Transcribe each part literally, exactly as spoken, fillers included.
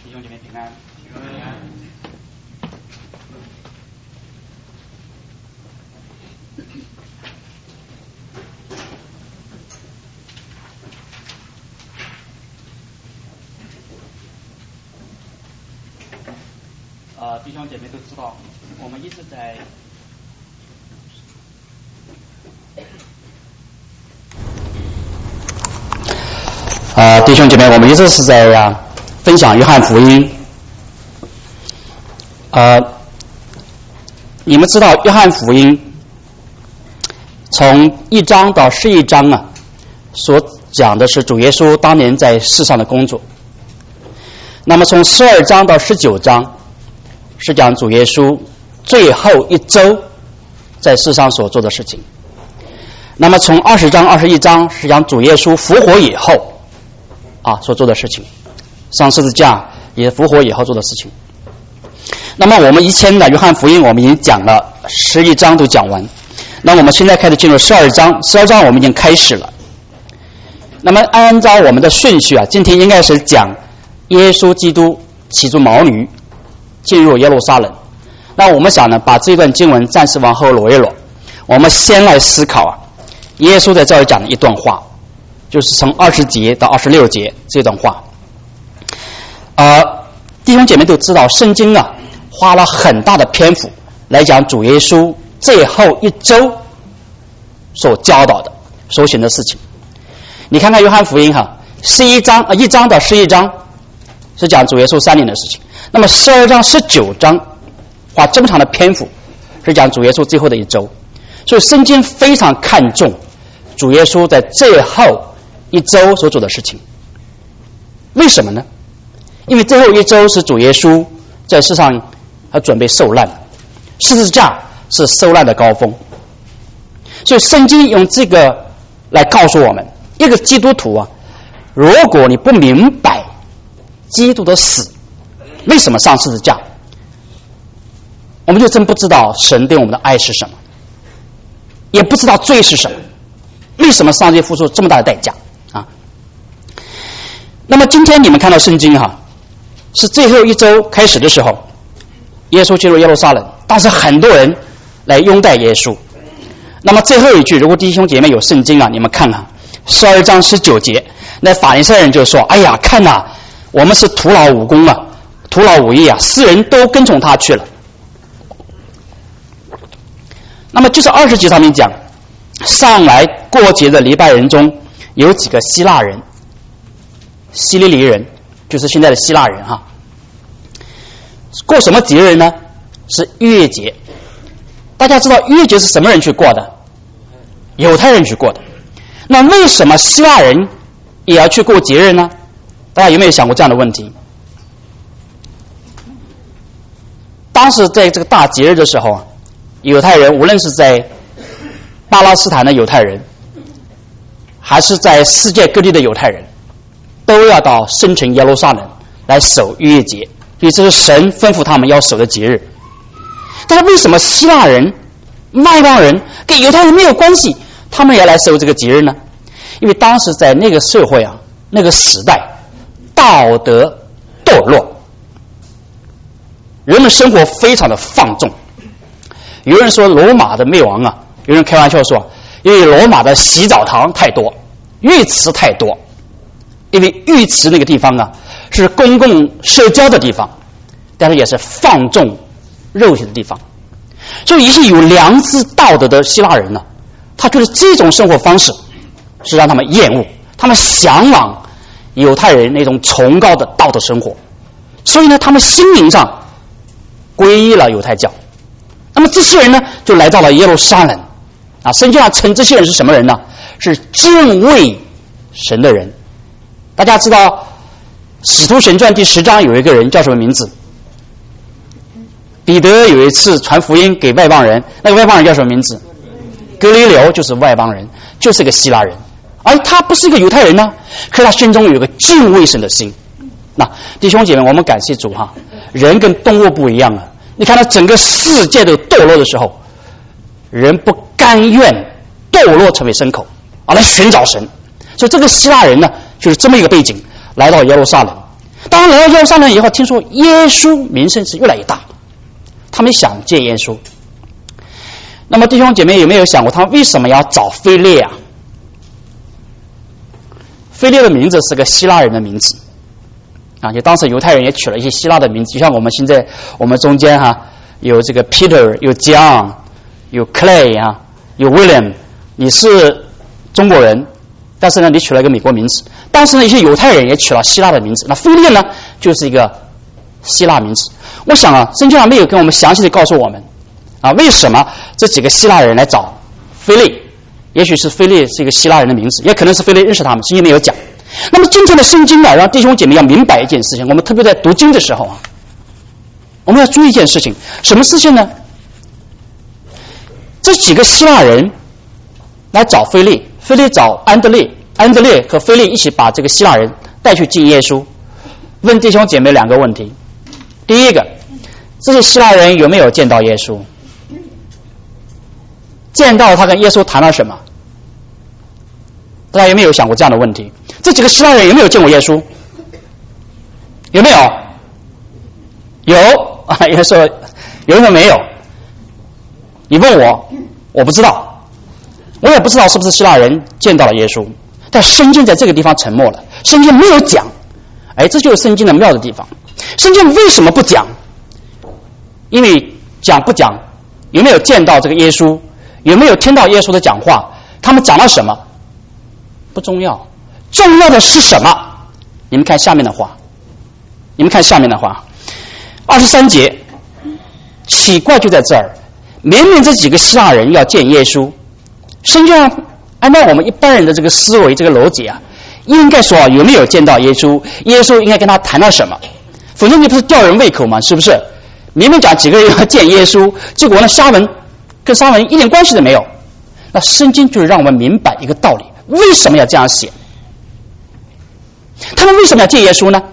弟兄姐妹平安。平安。呃，弟兄姐妹都知道，我们一直在呃，弟兄姐妹，我们一直是在啊分享约翰福音。呃，你们知道约翰福音从一章到十一章啊，所讲的是主耶稣当年在世上的工作。那么从十二章到十九章是讲主耶稣最后一周在世上所做的事情。那么从二十章、二十一章是讲主耶稣复活以后啊所做的事情，上十字架也复活以后做的事情。那么我们以前的约翰福音我们已经讲了十一章都讲完，那我们现在开始进入十二章，十二章我们已经开始了。那么按照我们的顺序啊，今天应该是讲耶稣基督骑着毛驴进入耶路撒冷。那我们想呢，把这段经文暂时往后挪一挪，我们先来思考啊，耶稣在这儿讲的一段话，就是从二十节到二十六节这段话。呃，弟兄姐妹都知道，圣经啊花了很大的篇幅来讲主耶稣最后一周所教导的、所行的事情。你看看约翰福音哈，十一章呃一章到十一章是讲主耶稣三年的事情，那么十二章、十九章花这么长的篇幅是讲主耶稣最后的一周。所以圣经非常看重主耶稣在最后一周所做的事情。为什么呢？因为最后一周是主耶稣在世上他准备受难，十字架是受难的高峰。所以圣经用这个来告诉我们，一个基督徒啊，如果你不明白基督的死为什么上十字架，我们就真不知道神对我们的爱是什么，也不知道罪是什么，为什么上帝付出这么大的代价啊？那么今天你们看到圣经哈、啊，是最后一周开始的时候，耶稣进入耶路撒冷，但是很多人来拥戴耶稣。那么最后一句，如果弟兄姐妹有圣经啊，你们看看十二章十九节，那法利赛人就说：“哎呀，看呐、啊，我们是徒劳无功啊，徒劳无益啊，世人都跟从他去了。”那么就是二十节上面讲，上来过节的黎拜人中有几个希腊人，希利尼人，就是现在的希腊人哈。过什么节日呢？是逾越节。大家知道逾越节是什么人去过的？犹太人去过的。那为什么希腊人也要去过节日呢？大家有没有想过这样的问题？当时在这个大节日的时候啊，犹太人无论是在巴勒斯坦的犹太人，还是在世界各地的犹太人，都要到圣城耶路撒冷来守逾越节，因为这是神吩咐他们要守的节日。但是为什么希腊人、外邦人跟犹太人没有关系，他们也来守这个节日呢？因为当时在那个社会啊，那个时代，道德堕落，人们生活非常的放纵。有人说罗马的灭亡啊，有人开玩笑说，因为罗马的洗澡堂太多，浴池太多。因为浴池那个地方啊，是公共社交的地方，但是也是放纵肉体的地方。所以一些有良知道德的希腊人呢、啊，他觉得这种生活方式是让他们厌恶，他们向往犹太人那种崇高的道德生活，所以呢，他们心灵上皈依了犹太教。那么这些人呢，就来到了耶路撒冷啊。圣经上称这些人是什么人呢？是敬畏神的人。大家知道《使徒行传》第十章有一个人叫什么名字？彼得有一次传福音给外邦人，那个外邦人叫什么名字？哥尼流，就是外邦人，就是个希腊人，而他不是一个犹太人呢，可是他心中有一个敬畏神的心。那弟兄姐妹，我们感谢主哈，人跟动物不一样啊。你看到整个世界的堕落的时候，人不甘愿堕落成为牲口，而来寻找神。所以这个希腊人呢，就是这么一个背景，来到耶路撒冷。 当然来到耶路撒冷以后，听说耶稣名声是越来越大，他们想见耶稣。那么弟兄姐妹有没有想过，他们为什么要找腓力啊？腓力的名字是个希腊人的名字啊，就当时犹太人也取了一些希腊的名字，就像我们现在我们中间哈、啊、有这个 Peter， 有 John， 有 Clay 啊，有 William， 你是中国人，但是呢你取了一个美国名字。当时呢一些犹太人也取了希腊的名字，那腓力呢就是一个希腊名字。我想啊，圣经上没有跟我们详细的告诉我们啊，为什么这几个希腊人来找腓力？也许是腓力是一个希腊人的名字，也可能是腓力认识他们，圣经没有讲。那么今天的圣经呢，让弟兄姐妹要明白一件事情，我们特别在读经的时候啊，我们要注意一件事情，什么事情呢？这几个希腊人来找腓力，腓力找安德烈，安德烈和腓力一起把这个希腊人带去见耶稣，问弟兄姐妹两个问题。第一个，这些希腊人有没有见到耶稣？见到他跟耶稣谈了什么？大家有没有想过这样的问题？这几个希腊人有没有见过耶稣？有没有？有啊，有人说有人说没有。你问我，我不知道，我也不知道是不是希腊人见到了耶稣。但圣经在这个地方沉默了，圣经没有讲。哎，这就是圣经的妙的地方。圣经为什么不讲？因为讲不讲，有没有见到这个耶稣，有没有听到耶稣的讲话，他们讲了什么不重要，重要的是什么？你们看下面的话，你们看下面的话，二十三节，奇怪就在这儿，明明这几个希腊人要见耶稣，圣经上按照我们一般人的这个思维这个逻辑啊，应该说有没有见到耶稣，耶稣应该跟他谈到什么，否则你不是吊人胃口吗？是不是？明明讲几个人要见耶稣，结果呢沙文跟沙文一点关系都没有。那圣经就是让我们明白一个道理，为什么要这样写？他们为什么要见耶稣呢？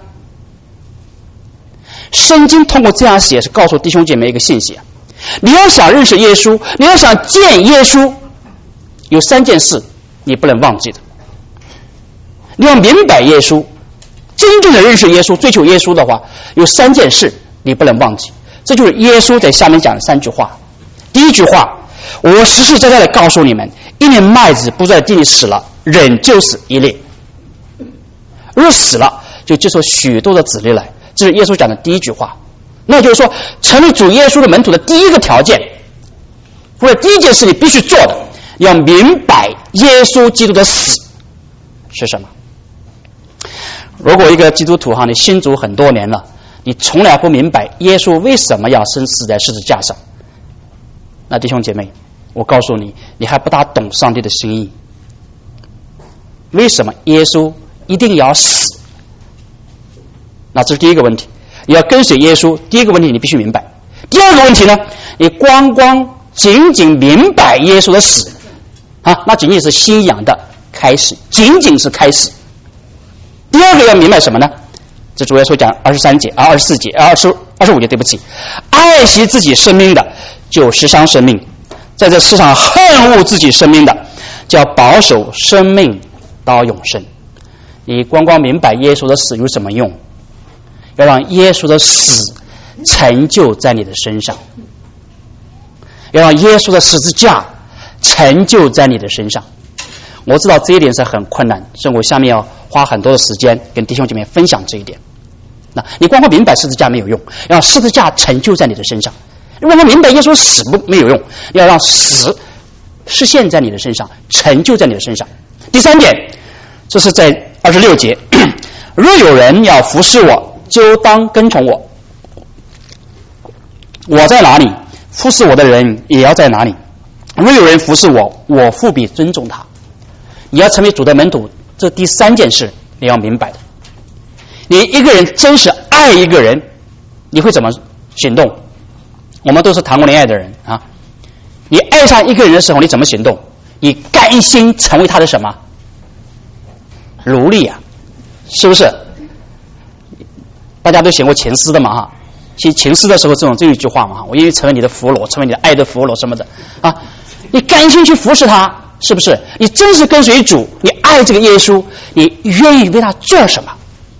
圣经通过这样写是告诉弟兄姐妹一个信息啊，你要想认识耶稣，你要想见耶稣，有三件事你不能忘记的。你要明白耶稣，真正的认识耶稣，追求耶稣的话，有三件事你不能忘记。这就是耶稣在下面讲的三句话。第一句话，我实实在在的告诉你们，一粒麦子不在地里死了，仍旧是一粒；若死了，就结出许多的子粒来。这是耶稣讲的第一句话。那就是说，成为主耶稣的门徒的第一个条件，或者第一件事你必须做的，要明白耶稣基督的死是什么。如果一个基督徒哈，你信主很多年了，你从来不明白耶稣为什么要生死在十字架上，那弟兄姐妹，我告诉你，你还不大懂上帝的心意。为什么耶稣一定要死？那这是第一个问题，你要跟随耶稣。第一个问题你必须明白。第二个问题呢，你光光仅仅明白耶稣的死啊，那仅仅是信仰的开始，仅仅是开始。第二个要明白什么呢？这主耶稣讲二十三节啊，二十四节啊，二十二十五节，对不起，爱惜自己生命的，就失伤生命；在这世上恨恶自己生命的，就要保守生命到永生。你光光明白耶稣的死有什么用？要让耶稣的死成就在你的身上，要让耶稣的十字架成就在你的身上。我知道这一点是很困难，所以我下面要花很多的时间跟弟兄姐妹分享这一点。那你光光明白十字架没有用，要让十字架成就在你的身上。如果你明白耶稣死不没有用，要让死实现在你的身上，成就在你的身上。第三点，这是在二十六节，若有人要服侍我，就当跟从我。我在哪里，服侍我的人也要在哪里。若有人服侍我，我复必尊重他。你要成为主的门徒，这第三件事你要明白的。你一个人真是爱一个人，你会怎么行动？我们都是谈过恋爱的人啊，你爱上一个人的时候，你怎么行动？你甘心成为他的什么？奴隶啊，是不是？大家都写过情诗的嘛哈，写情诗的时候这种这一句话嘛，我愿意成为你的俘虏，成为你的爱的俘虏什么的啊，你甘心去服侍他，是不是？你真是跟随主，你爱这个耶稣，你愿意为他做什么？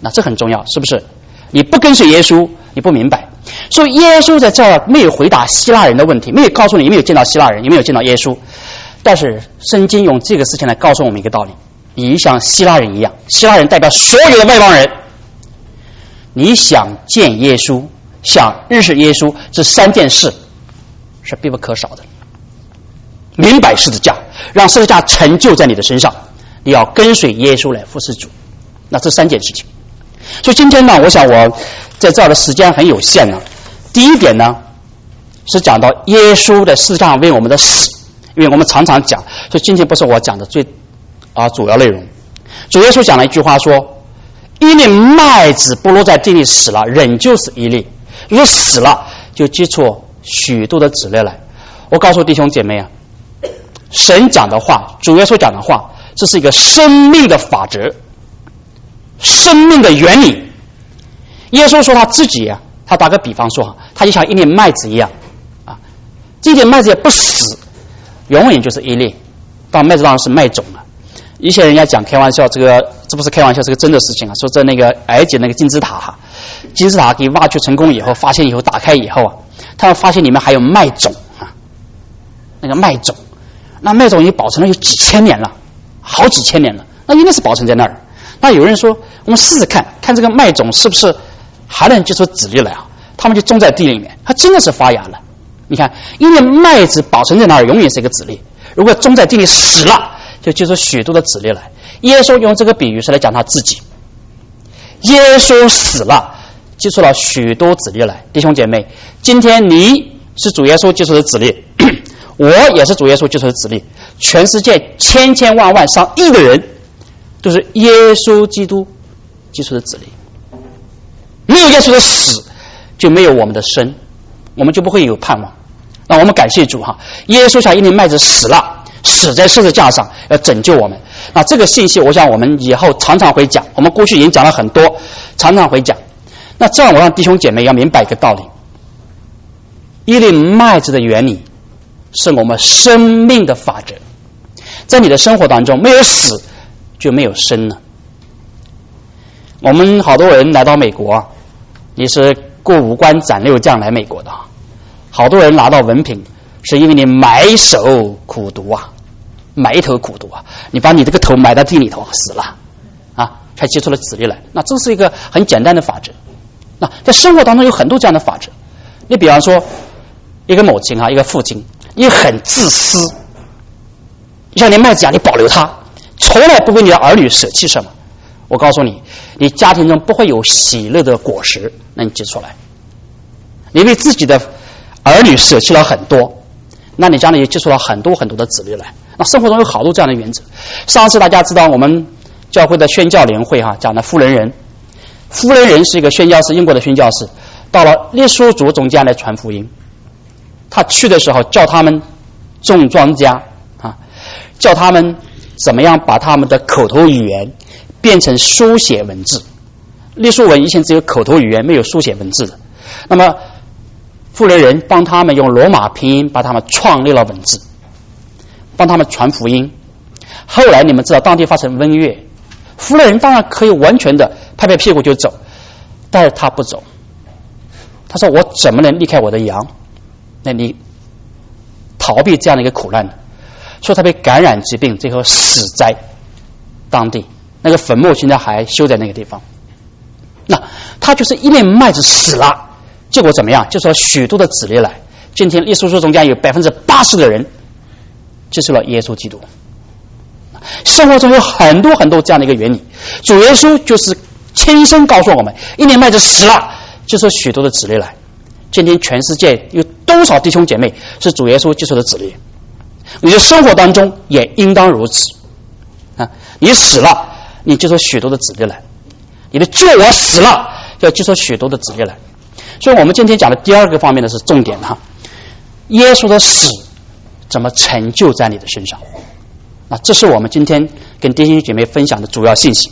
那这很重要，是不是？你不跟随耶稣，你不明白。所以耶稣在这儿没有回答希腊人的问题，没有告诉你没有见到希腊人，也没有见到耶稣。但是圣经用这个事情来告诉我们一个道理，你像希腊人一样，希腊人代表所有的外邦人，你想见耶稣，想认识耶稣，这三件事是必不可少的。明白十字架，让十字架成就在你的身上，你要跟随耶稣来服侍主，那这三件事情。所以今天呢，我想我在这儿的时间很有限呢。第一点呢，是讲到耶稣的十字架为我们的死，因为我们常常讲，所以今天不是我讲的最啊主要内容。主耶稣讲了一句话说：“一粒麦子不落在地里死了，仍旧是一粒；如果死了，就结出许多的子粒来。”我告诉弟兄姐妹啊，神讲的话，主耶稣讲的话，这是一个生命的法则，生命的原理。耶稣说他自己啊，他打个比方说，他就像一粒麦子一样啊，这粒麦子也不死，永远就是一粒。当麦子当然是麦种了。一些人家讲开玩笑，这个这不是开玩笑，是个真的事情啊。说在那个埃及那个金字塔哈，金字塔给挖掘成功以后，发现以后打开以后啊，他们发现里面还有麦种啊，那个麦种，那麦种已经保存了有几千年了，好几千年了，那应该是保存在那儿。那有人说，我们试试看看这个麦种是不是还能结出籽粒来啊？他们就种在地里面，它真的是发芽了。你看，因为麦子保存在那儿，永远是一个籽粒。如果种在地里死了，就结出许多的籽粒来。耶稣用这个比喻是来讲他自己。耶稣死了，结出了许多籽粒来。弟兄姐妹，今天你是主耶稣结出的籽粒，我也是主耶稣结出的籽粒。全世界千千万万上亿的人，都是耶稣基督结出的籽粒。没有耶稣的死，就没有我们的生，我们就不会有盼望。那我们感谢主哈，耶稣像一粒麦子死了，死在十字架上，要拯救我们。那这个信息，我想我们以后常常会讲，我们过去已经讲了很多，常常会讲。那这样，我让弟兄姐妹要明白一个道理：一粒麦子的原理是我们生命的法则。在你的生活当中，没有死就没有生了。我们好多人来到美国啊，你是过五关斩六将来美国的，好多人拿到文凭是因为你埋首苦读啊，埋头苦读啊，你把你这个头埋到地里头死了啊，才结出了籽粒来。那这是一个很简单的法则。那在生活当中有很多这样的法则。你比方说，一个母亲啊，一个父亲，你很自私，像你麦子一样，你保留它，从来不为你的儿女舍弃什么。我告诉你，你家庭中不会有喜乐的果实能结出来。你为自己的儿女舍弃了很多，那你将来就结出了很多很多的子粒来。那生活中有好多这样的原则。上次大家知道我们教会的宣教联会哈讲的夫人人，夫人人是一个宣教士，英国的宣教士，到了傈僳族中间来传福音。他去的时候叫他们种庄稼啊，叫他们怎么样把他们的口头语言变成书写文字。傈僳文以前只有口头语言，没有书写文字的。那么妇人人帮他们用罗马拼音把他们创立了文字，帮他们传福音。后来你们知道当地发生瘟疫，妇人人当然可以完全的拍拍屁股就走，但是他不走。他说：“我怎么能离开我的羊？那你逃避这样的一个苦难呢？”说他被感染疾病，最后死在当地。那个坟墓现在还修在那个地方。那他就是一粒麦子死了，结果怎么样？就说许多的子粒来。今天傈僳族中间有百分之八十的人接受了耶稣基督。生活中有很多很多这样的一个原理，主耶稣就是亲身告诉我们，一粒麦子死了，就说许多的子粒来。今天全世界有多少弟兄姐妹是主耶稣接受的子粒？你的生活当中也应当如此啊！你死了，你接受许多的子粒来；你的救我死了，要接受许多的子粒来。所以我们今天讲的第二个方面的是重点哈，耶稣的死怎么成就在你的身上？啊，这是我们今天跟弟兄姐妹分享的主要信息。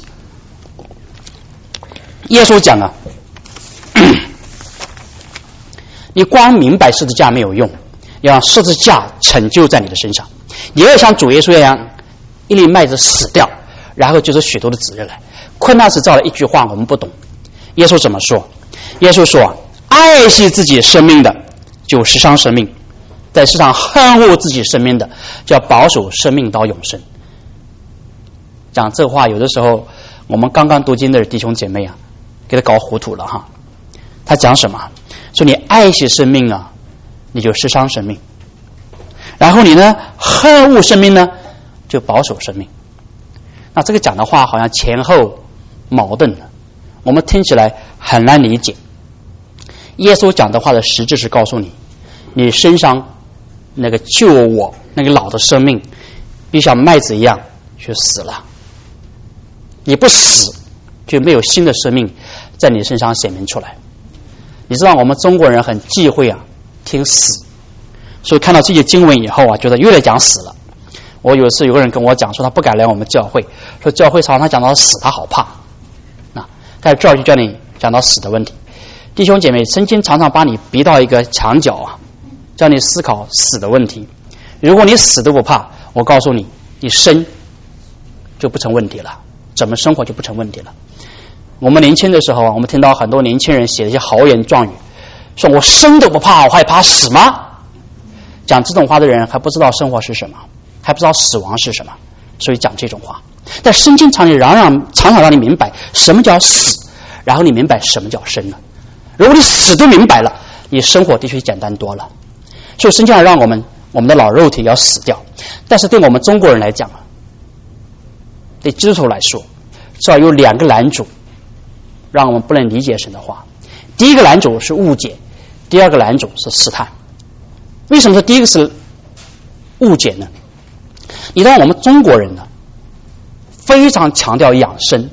耶稣讲啊，你光明白十字架没有用，要让十字架成就在你的身上。你要像主耶稣一样，一粒麦子死掉， 然后就是许多的责任来。困难是造了一句话我们不懂，耶稣怎么说？耶稣说，爱惜自己生命的就失伤生命，在世上恨恶自己生命的就要保守生命到永生。讲这话有的时候我们刚刚读经的弟兄姐妹啊给他搞糊涂了哈。他讲什么？说你爱惜生命啊你就失伤生命，然后你呢恨恶生命呢就保守生命。那这个讲的话好像前后矛盾的，我们听起来很难理解。耶稣讲的话的实质是告诉你，你身上那个旧我那个老的生命必须像麦子一样去死了，你不死就没有新的生命在你身上显明出来。你知道我们中国人很忌讳啊听死，所以看到这些经文以后啊觉得又来讲死了。我有一次有个人跟我讲说他不敢来我们教会，说教会常常讲到死他好怕。那在这儿就叫你讲到死的问题。弟兄姐妹，圣经常常把你逼到一个墙角啊，叫你思考死的问题。如果你死都不怕，我告诉你，你生就不成问题了，怎么生活就不成问题了。我们年轻的时候啊，我们听到很多年轻人写一些豪言壮语，说我生都不怕，我还怕死吗？讲这种话的人还不知道生活是什么，还不知道死亡是什么，所以讲这种话。但圣经常常让常常让你明白什么叫死，然后你明白什么叫生了。如果你死都明白了，你生活的确简单多了。所以圣经让我们我们的老肉体要死掉，但是对我们中国人来讲啊，对基督徒来说，至少有两个拦阻让我们不能理解神的话。第一个拦阻是误解，第二个拦阻是试探。为什么说第一个是误解呢？你看我们中国人呢非常强调养生，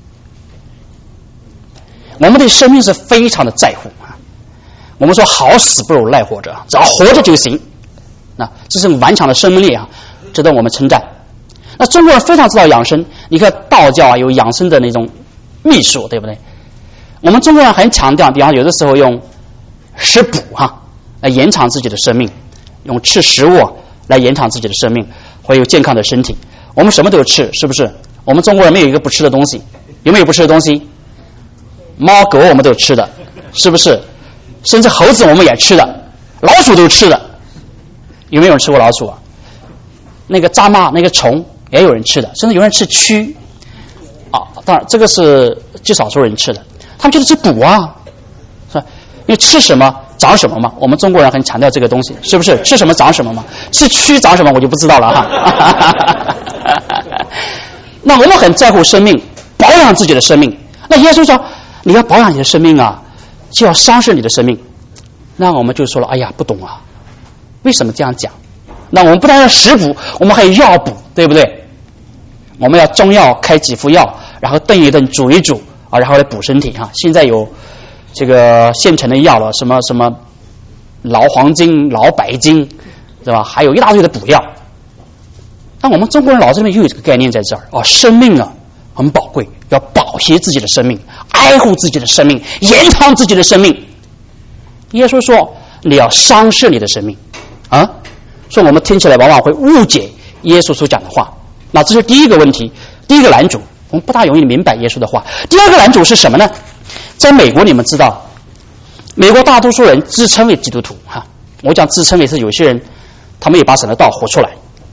我们对生命是非常的在乎啊。我们说好死不如赖活着，只要活着就行。那这是顽强的生命力啊，值得我们称赞。那中国人非常知道养生，你看道教啊有养生的那种秘术，对不对？我们中国人很强调，比方有的时候用食补哈、啊、来延长自己的生命，用吃食物来延长自己的生命，会有健康的身体。我们什么都吃，是不是？我们中国人没有一个不吃的东西，有没有不吃的东西？猫狗我们都吃的，是不是？甚至猴子我们也吃的，老鼠都吃的。有没有人吃过老鼠啊？那个蚱蜢那个虫也有人吃的，甚至有人吃蛆啊。当然这个是极少数人吃的，他们觉得是补啊，是吧？因为吃什么长什么嘛，我们中国人很强调这个东西，是不是？吃什么长什么嘛，吃蛆长什么我就不知道了哈。那我们很在乎生命，保养自己的生命。那耶稣说你要保养你的生命啊，就要伤势你的生命。那我们就说了，哎呀不懂啊，为什么这样讲？那我们不但要食补，我们还有药补，对不对？我们要中药开几副药，然后炖一炖煮一煮啊，然后来补身体哈。现在有这个现成的药了，什么什么老黄金、老白金，对吧？还有一大堆的补药。那我们中国人脑子里面又有这个概念在这儿啊，生命啊很宝贵，要保惜自己的生命，爱护自己的生命，延长自己的生命。耶稣说你要伤势你的生命啊，所以我们听起来往往会误解耶稣所讲的话。那这是第一个问题，第一个拦阻，我们不大容易明白耶稣的话。第二个拦阻是什么呢？在美国你们知道，美国大多数人自称为基督徒哈，我讲自称为是有些人他们也把神的道活出来，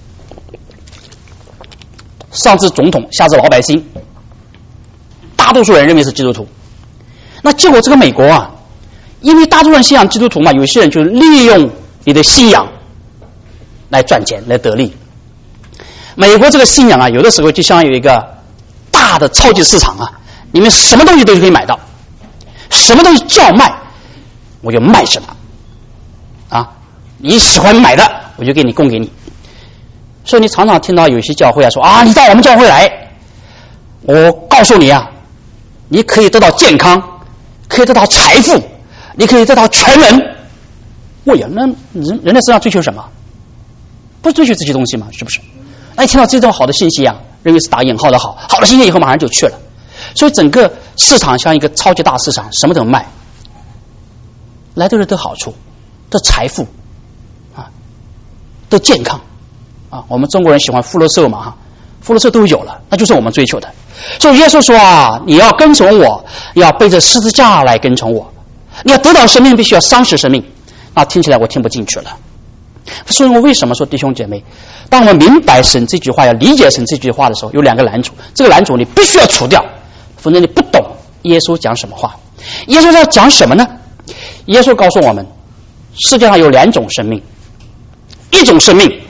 上至总统下至老百姓，大多数人认为是基督徒。那结果这个美国啊，因为大多数人信仰基督徒嘛，有些人就利用你的信仰来赚钱来得利。美国这个信仰啊，有的时候就像有一个大的超级市场啊，里面什么东西都可以买到，什么东西叫卖我就卖什么啊，你喜欢买的我就给你供给你。所以你常常听到有些教会啊说啊，你到我们教会来，我告诉你啊，你可以得到健康，可以得到财富，你可以得到全人。我呀，那人人在身上追求什么？不追求这些东西吗？是不是？那一听到这种好的信息啊，认为是打引号的好，好的信息以后马上就去了。所以整个市场像一个超级大市场，什么都卖，来的人得好处，得财富啊，得健康啊。我们中国人喜欢福禄寿嘛哈， 福禄寿都有了，那就是我们追求的。所以耶稣说啊，你要跟从我，要背着十字架来跟从我。你要得到生命，必须要丧失生命。那听起来我听不进去了。所以我为什么说弟兄姐妹，当我们明白神这句话，要理解神这句话的时候，有两个拦阻。这个拦阻你必须要除掉，否则你不懂耶稣讲什么话。耶稣要讲什么呢？耶稣告诉我们，世界上有两种生命，一种生命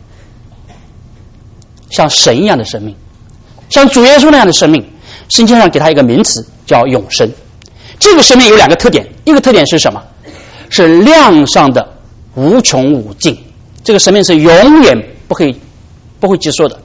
像神一样的生命，像主耶稣那样的生命，圣经上给他一个名词叫永生。这个生命有两个特点，一个特点是什么？是量上的无穷无尽，这个生命是永远不可以不会结束的。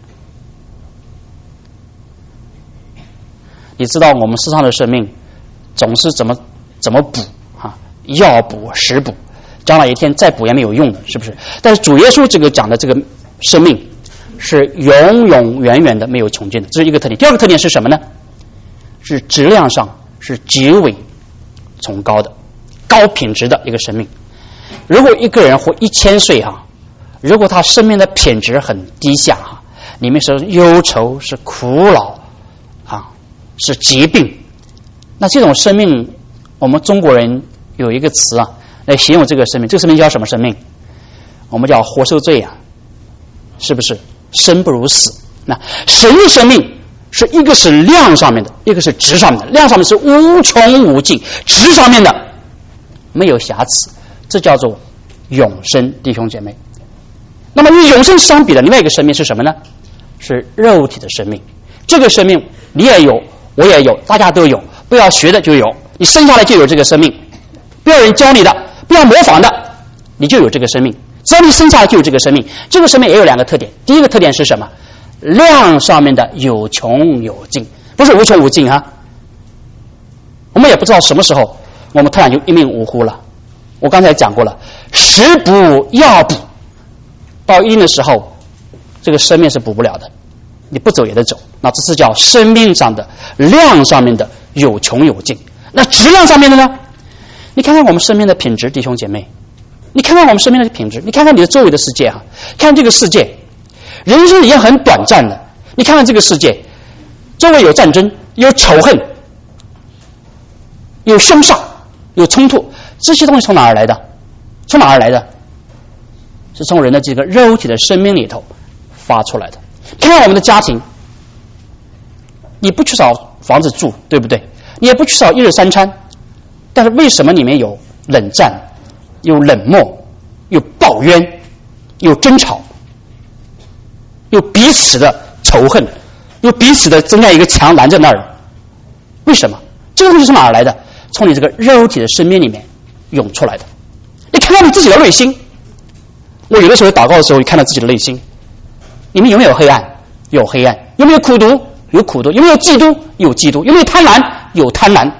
你知道我们世上的生命总是怎么怎么补啊？要补食补，将来一天再补也没有用的，是不是？但是主耶稣这个讲的这个生命是永永远远的没有穷尽的，这是一个特点。第二个特点是什么呢？是质量上是极为崇高的、高品质的一个生命。如果一个人活一千岁哈，如果他生命的品质很低下哈，里面是忧愁、是苦恼啊，是疾病，那这种生命，我们中国人有一个词啊来形容这个生命，这个生命叫什么生命？我们叫活受罪啊，是不是？生不如死。那神的生命是一个是量上面的，一个是质上面的。量上面是无穷无尽，质上面的没有瑕疵，这叫做永生，弟兄姐妹。那么与永生相比的另外一个生命是什么呢？是肉体的生命。这个生命你也有，我也有，大家都有，不要学的就有，你生下来就有这个生命，不要人教你的，不要模仿的，你就有这个生命。只要你生下来就有这个生命。这个生命也有两个特点，第一个特点是什么？量上面的有穷有尽，不是无穷无尽啊。我们也不知道什么时候我们突然就一命呜呼了。我刚才讲过了，食补药补，到一定的时候这个生命是补不了的，你不走也得走。那这是叫生命上的量上面的有穷有尽。那质量上面的呢？你看看我们生命的品质，弟兄姐妹，你看看我们生命的品质，你看看你的周围的世界啊，看这个世界，人生也很短暂的。你看看这个世界，周围有战争，有仇恨，有凶杀，有冲突，这些东西从哪儿来的？从哪儿来的？是从人的这个肉体的生命里头发出来的。看看我们的家庭，你不缺少房子住，对不对？你也不缺少一日三餐，但是为什么里面有冷战，有冷漠，有抱怨，有争吵，有彼此的仇恨，有彼此的增加一个墙拦在那儿？为什么？这个东西是哪儿来的？从你这个肉体的生命里面涌出来的。你看看你自己的内心，我有的时候祷告的时候，你看到自己的内心，里面有没有黑暗？有黑暗。有没有苦毒？有苦毒。有没有嫉妒？有嫉妒。有没有贪婪？有贪婪。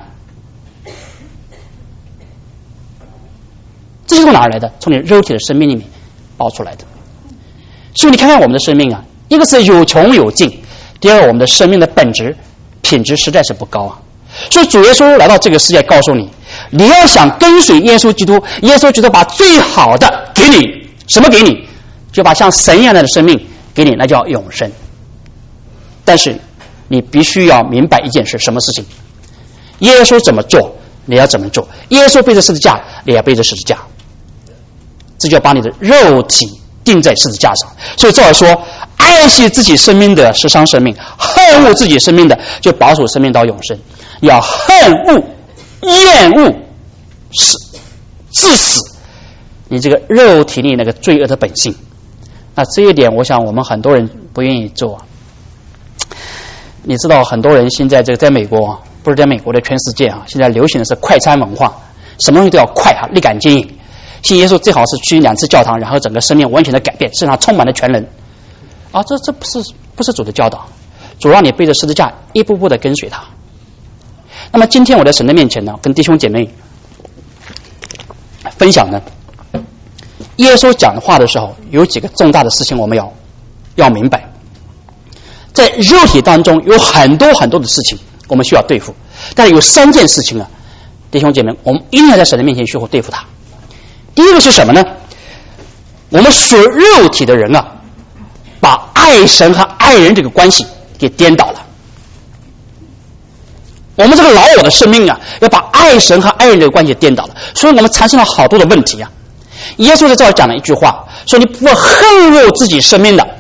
这是从哪儿来的？从你肉体的生命里面爆出来的。所以你看看我们的生命啊，一个是有穷有尽，第二个我们的生命的本质品质实在是不高啊。所以主耶稣来到这个世界告诉你，你要想跟随耶稣基督，耶稣基督把最好的给你，什么给你？就把像神一样的生命给你，那叫永生。但是你必须要明白一件事，什么事情？耶稣怎么做，你要怎么做。耶稣背着十字架，你要背着十字架，这就要把你的肉体钉在十字架上。所以这儿说，爱惜自己生命的是伤生命，恨恶自己生命的就保守生命到永生。要恨恶、厌恶、是致死你这个肉体里那个罪恶的本性。那这一点，我想我们很多人不愿意做。你知道，很多人现在这个在美国，不是在美国的，全世界啊，现在流行的是快餐文化，什么东西都要快啊，立竿见影。信耶稣最好是去两次教堂，然后整个生命完全的改变，身上充满了全能。啊，这这不是不是主的教导，主让你背着十字架一步步的跟随他。那么今天我在神的面前呢，跟弟兄姐妹分享呢，耶稣讲话的时候有几个重大的事情我们要要明白。在肉体当中有很多很多的事情我们需要对付，但是有三件事情啊，弟兄姐妹，我们一定要在神的面前学会对付它。第一个是什么呢？我们属肉体的人啊，把把爱神和爱人这个关系给颠倒了。我们这个老我的生命啊，要把爱神和爱人这个关系颠倒了，所以我们产生了好多的问题啊。耶稣在这儿讲了一句话，说你不恨恶自己生命的，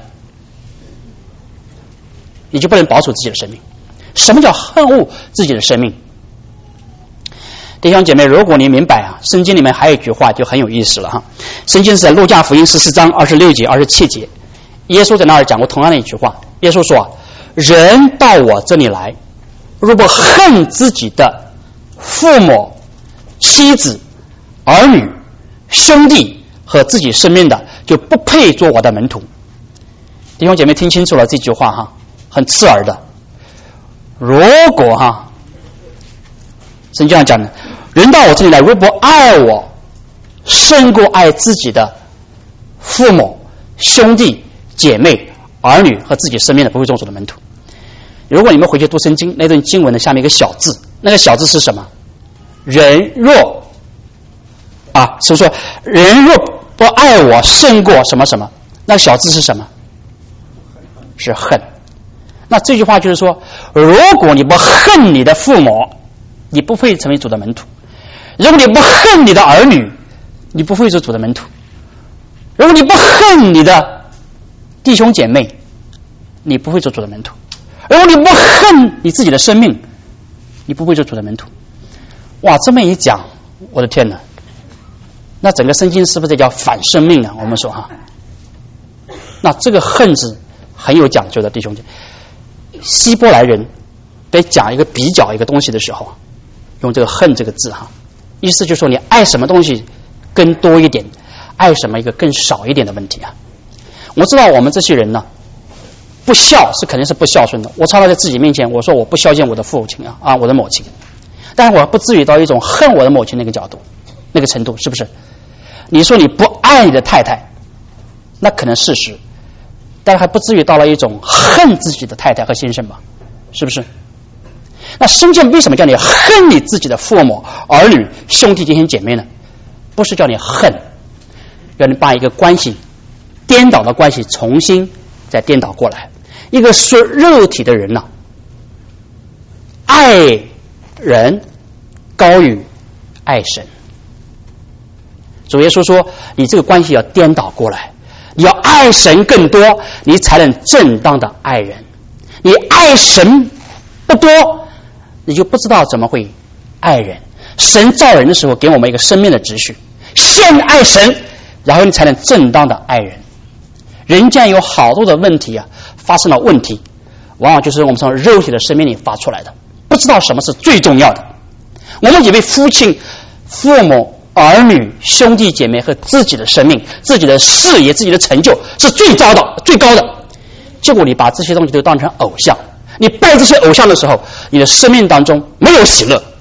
你就不能保守自己的生命。什么叫恨恶自己的生命？弟兄姐妹，如果你明白啊，圣经里面还有一句话就很有意思了哈。圣经是在路加福音十四章二十六节、二十七节，耶稣在那儿讲过同样的一句话。耶稣说啊，人到我这里来，如果恨自己的父母、妻子、儿女、兄弟和自己生命的，就不配做我的门徒。弟兄姐妹听清楚了这句话哈，很刺耳的。如果哈，圣经上讲的，人到我这里来，如果爱我胜过爱自己的父母、兄弟、姐妹、儿女和自己生命的，不会做主的门徒。如果你们回去读圣经，那段经文的下面一个小字，那个小字是什么？人若啊，所以说人若不爱我胜过什么什么，那个小字是什么？是恨。那这句话就是说，如果你不恨你的父母，你不会成为主的门徒；如果你不恨你的儿女，你不会做主的门徒；如果你不恨你的弟兄姐妹，你不会做主的门徒；如果你不恨你自己的生命，你不会做主的门徒。哇，这么一讲，我的天哪！那整个圣经是不是叫反生命啊？我们说哈，那这个恨字很有讲究的，弟兄姐妹。希伯来人得讲一个比较一个东西的时候，用这个恨这个字哈，意思就是说你爱什么东西更多一点，爱什么一个更少一点的问题啊。我知道我们这些人呢，不孝是肯定是不孝顺的。我常常在自己面前我说我不孝敬我的父亲啊啊我的母亲，但是我不至于到一种恨我的母亲那个角度那个程度，是不是？你说你不爱你的太太，那可能事实，但是还不至于到了一种恨自己的太太和先生吧，是不是？那圣经为什么叫你恨你自己的父母、儿女、兄弟、弟兄姐妹呢？不是叫你恨，要你把一个关系颠倒的关系重新再颠倒过来。一个属肉体的人呢、啊，爱人高于爱神。主耶稣说，你这个关系要颠倒过来，你要爱神更多，你才能正当的爱人。你爱神不多，你就不知道怎么会爱人。神造人的时候给我们一个生命的秩序，先爱神，然后你才能正当的爱人。人间有好多的问题啊，发生了问题，往往就是我们从肉体的生命里发出来的，不知道什么是最重要的。我们以为父亲、父母、儿女、兄弟姐妹和自己的生命、自己的事业、自己的成就是最高的、最高的。结果你把这些东西都当成偶像，你拜这些偶像的时候，你的生命当中没有喜乐。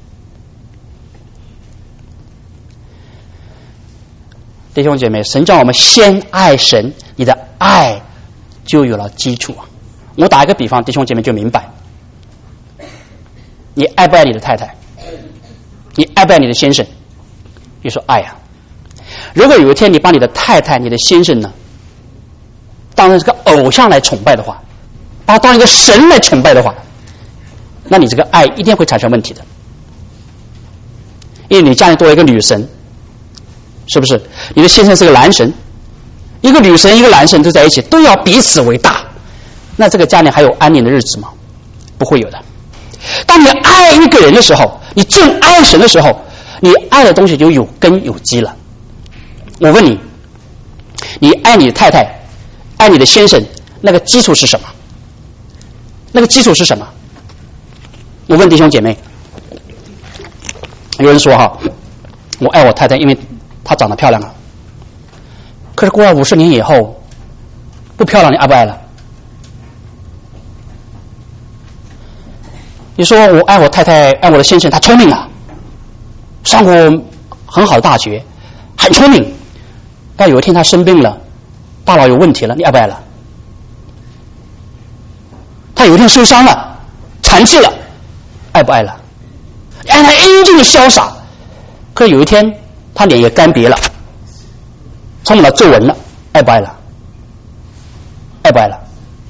弟兄姐妹，神叫我们先爱神，你的爱就有了基础。我打一个比方，弟兄姐妹就明白。你爱不爱你的太太？你爱不爱你的先生？你说爱啊。如果有一天你把你的太太、你的先生呢，当成这个偶像来崇拜的话，把他当一个神来崇拜的话，那你这个爱一定会产生问题的。因为你家里多一个女神，是不是？你的先生是个男神，一个女神一个男神都在一起，都要彼此为大，那这个家里还有安宁的日子吗？不会有的。当你爱一个人的时候，你正爱神的时候，你爱的东西就有根有基了。我问你，你爱你的太太，爱你的先生，那个基础是什么？那个基础是什么？我问弟兄姐妹，有人说哈，我爱我太太，因为她长得漂亮了。可是过了五十年以后，不漂亮，你爱不爱了？你说我爱我太太，爱我的先生，他聪明啊，上过很好的大学，很聪明。但有一天他生病了，大脑有问题了，你爱不爱了？他有一天受伤了，残疾了，爱不爱了？爱他英俊潇洒，可是有一天他脸也干瘪了，充满了皱纹了，爱不爱了？ 爱不爱了？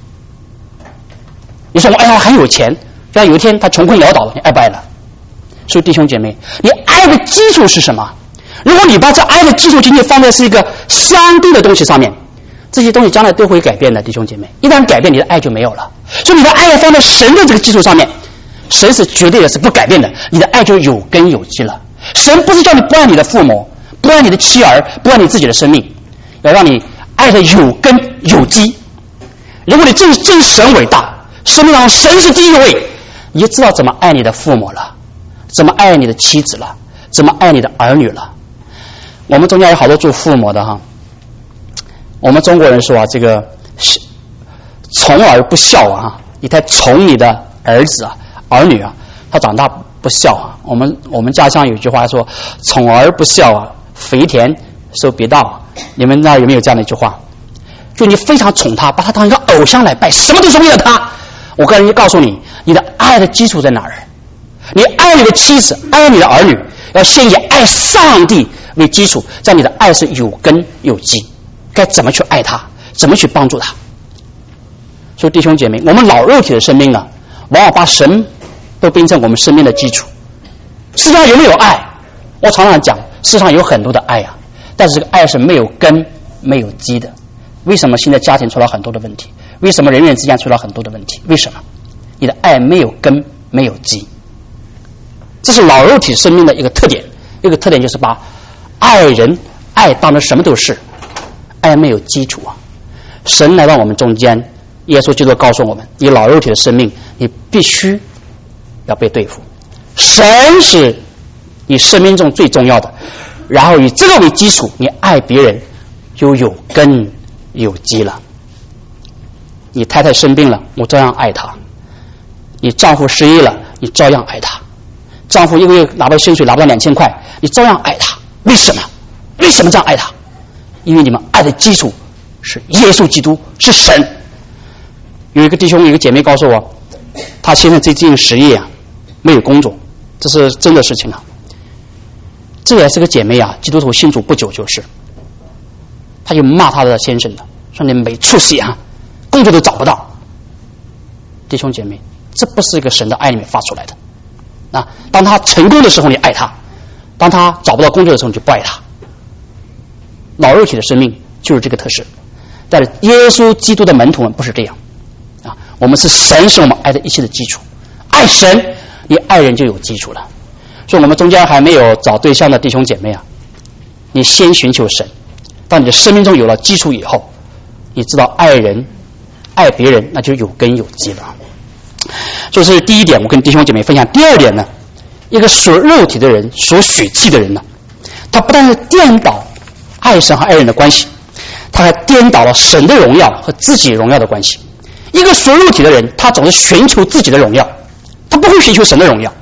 你说我爱他很有钱，这样有一天他穷困潦倒了，你爱不爱了？所以弟兄姐妹，你爱的基础是什么？如果你把这爱的基础仅仅放在是一个相对的东西上面，这些东西将来都会改变的，弟兄姐妹。一旦改变，你的爱就没有了。所以你的爱要放在神的这个基础上面，神是绝对的，是不改变的，你的爱就有根有基了。神不是叫你不爱你的父母，不爱你的妻儿，不爱你自己的生命，要让你爱的有根有基。如果你真真神伟大，生命当中神是第一位，你就知道怎么爱你的父母了，怎么爱你的妻子了，怎么爱你的儿女了。我们中间有好多做父母的哈，我们中国人说啊，这个宠而不孝啊，你太宠你的儿子啊、儿女啊，他长大不孝啊。我们我们家乡有句话说，宠儿不孝啊，肥田收别稻。你们那有没有这样的一句话？就你非常宠他，把他当一个偶像来拜，什么都是为了他。我个人告诉你，你的爱的基础在哪儿？你爱你的妻子，爱你的儿女，要先以爱上帝为基础，这样你的爱是有根有基。该怎么去爱他，怎么去帮助他？所以弟兄姐妹，我们老肉体的生命啊，往往把神都变成我们生命的基础。世上有没有爱？我常常讲，世上有很多的爱啊，但是这个爱是没有根没有基的。为什么现在家庭出了很多的问题？为什么人与人之间出了很多的问题？为什么？你的爱没有根没有基。这是老肉体生命的一个特点，一个特点就是把爱人爱当成什么都是，爱没有基础啊。神来到我们中间，耶稣基督告诉我们，你老肉体的生命你必须要被对付。神是你生命中最重要的，然后以这个为基础，你爱别人就有根有基了。你太太生病了，我照样爱她；你丈夫失业了，你照样爱他；丈夫一个月拿到薪水拿不到两千块，你照样爱他。为什么？为什么这样爱他？因为你们爱的基础是耶稣基督，是神。有一个弟兄有一个姐妹告诉我，他先生最近失业啊，没有工作，这是真的事情啊。这也是个姐妹啊，基督徒信主不久就是，他就骂他的先生的，说你没出息啊，工作都找不到。弟兄姐妹，这不是一个神的爱里面发出来的啊！当他成功的时候你爱他，当他找不到工作的时候你就不爱他。老肉体的生命就是这个特质，但是耶稣基督的门徒们不是这样啊！我们是神是我们爱的一切的基础，爱神你爱人就有基础了。所以我们中间还没有找对象的弟兄姐妹啊，你先寻求神，当你的生命中有了基础以后，你知道爱人爱别人那就有根有基了。这是第一点，我跟弟兄姐妹分享。第二点呢，一个属肉体的人，属血气的人呢，他不但是颠倒爱神和爱人的关系，他还颠倒了神的荣耀和自己荣耀的关系。一个属肉体的人，他总是寻求自己的荣耀，他不会寻求神的荣耀。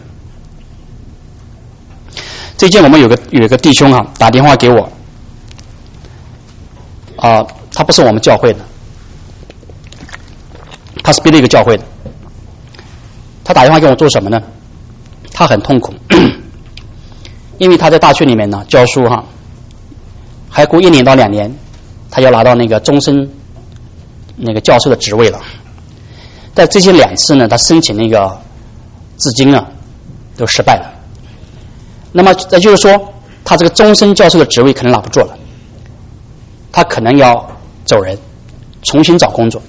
最近我们有个有一个弟兄啊打电话给我，啊、呃，他不是我们教会的，他是别的一个教会的。他打电话给我做什么呢？他很痛苦，因为他在大学里面呢教书哈，还过一年到两年，他要拿到那个终身那个教授的职位了。但最近两次呢，他申请那个资金啊都失败了。那么也就是说，他这个终身教授的职位可能拿不住了，他可能要走人，重新找工作。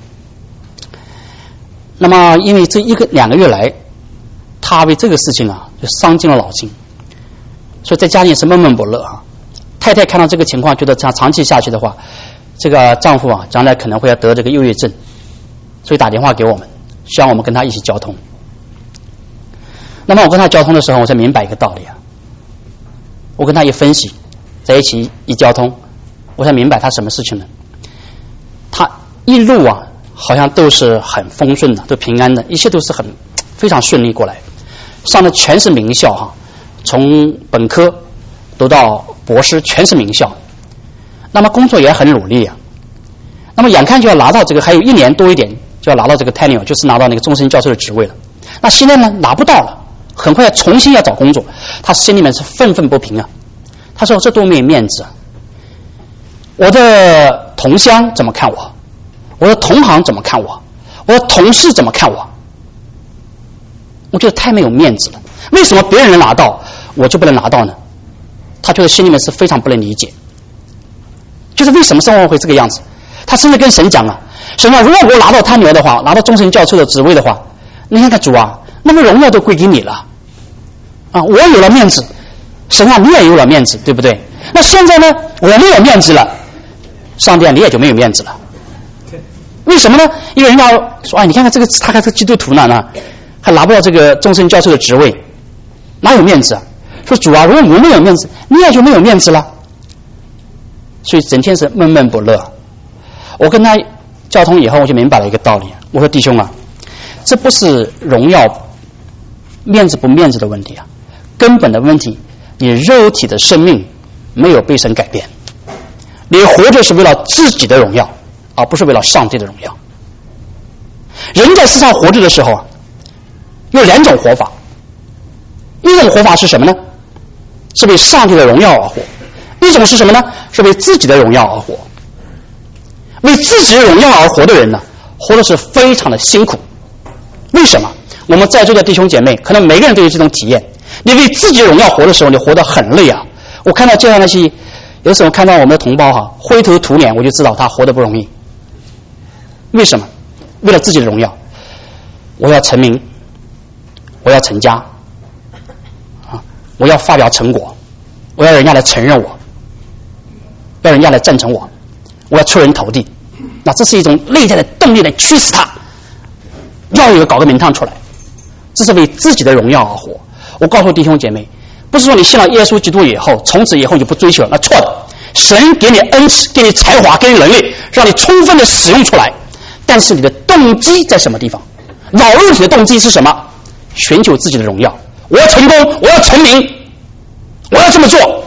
那么因为这一个两个月来，他为这个事情啊就伤尽了脑筋，所以在家里是闷闷不乐啊。太太看到这个情况，觉得这样长期下去的话，这个丈夫啊将来可能会要得这个忧郁症，所以打电话给我们，希望我们跟他一起交通。那么我跟他交通的时候，我才明白一个道理啊。我跟他一分析，在一起一交通，我才明白他什么事情呢？他一路啊好像都是很丰顺的，都平安的，一切都是很非常顺利过来，上的全是名校哈，从本科读到博士全是名校，那么工作也很努力啊。那么眼看就要拿到这个，还有一年多一点就要拿到这个 tenure， 就是拿到那个终身教授的职位了。那现在呢拿不到了，很快要重新要找工作，他心里面是愤愤不平啊。他说这多没面子啊！我的同乡怎么看我？ 我的同行怎么看我？我的同事怎么看我？我觉得太没有面子了。为什么别人能拿到，我就不能拿到呢？他觉得心里面是非常不能理解，就是为什么生活会这个样子？他甚至跟神讲啊，神啊，如果我拿到贪牛的话，拿到终身教授的职位的话，你看看主啊，那么荣耀都归给你了啊！我有了面子，神啊，你也有了面子，对不对？那现在呢，我没有面子了，上帝啊，你也就没有面子了。为什么呢？因为人家说，哎，你看看这个，他还是基督徒呢，呢还拿不到这个终身教授的职位，哪有面子啊？说主啊，如果我没有面子，你也就没有面子了。所以整天是闷闷不乐。我跟他交通以后，我就明白了一个道理。我说弟兄啊，这不是荣耀面子不面子的问题啊，根本的问题，你肉体的生命没有被神改变，你活着是为了自己的荣耀，而不是为了上帝的荣耀。人在世上活着的时候啊，有两种活法，一种活法是什么呢？是为上帝的荣耀而活。一种是什么呢？是为自己的荣耀而活。为自己的荣耀而活的人呢，活的是非常的辛苦。为什么？我们在座的弟兄姐妹，可能每个人都有这种体验。你为自己的荣耀活的时候，你活得很累啊。我看到这样那些，有时候看到我们的同胞哈，灰头土脸，我就知道他活得不容易。为什么？为了自己的荣耀，我要成名，我要成家，啊，我要发表成果，我要人家来承认我，要人家来赞成我，我要出人头地。那这是一种内在的动力来驱使他，要有搞个名堂出来。这是为自己的荣耀而活。我告诉弟兄姐妹，不是说你信了耶稣基督以后，从此以后就不追求了，那错的。神给你恩赐，给你才华，给你能力，让你充分的使用出来。但是你的动机在什么地方？老肉体的动机是什么？寻求自己的荣耀，我要成功，我要成名，我要这么做。